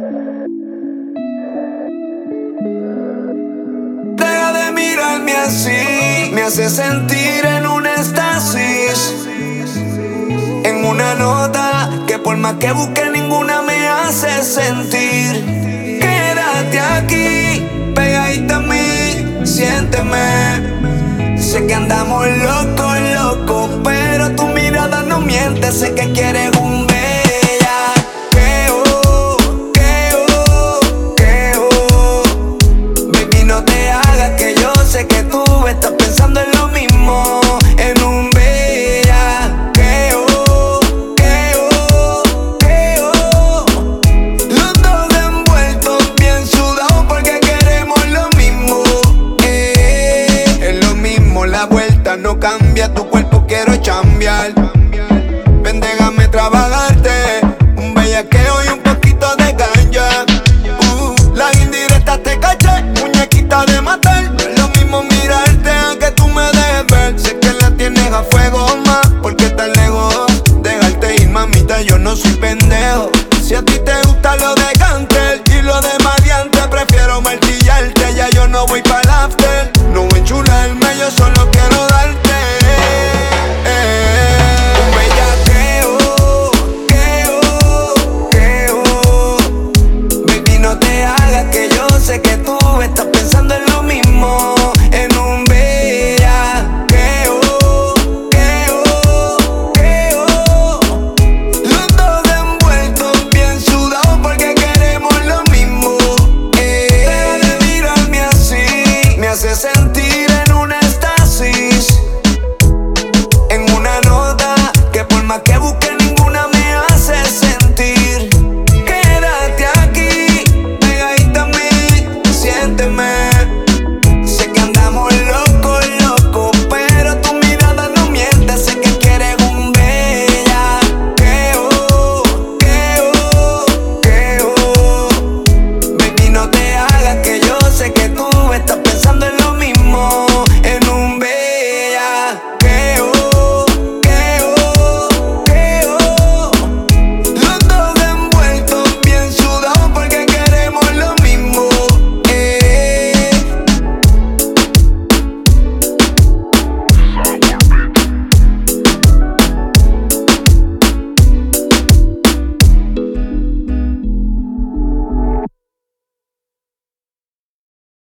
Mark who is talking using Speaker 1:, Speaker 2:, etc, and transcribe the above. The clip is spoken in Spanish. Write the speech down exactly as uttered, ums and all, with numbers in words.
Speaker 1: Deja de mirarme así, me hace sentir en un éxtasis, en una nota que por más que busque ninguna me hace sentir. Quédate aquí, pegadita a mí, siénteme. Sé que andamos locos, locos, pero tu mirada no miente. Sé que quieres un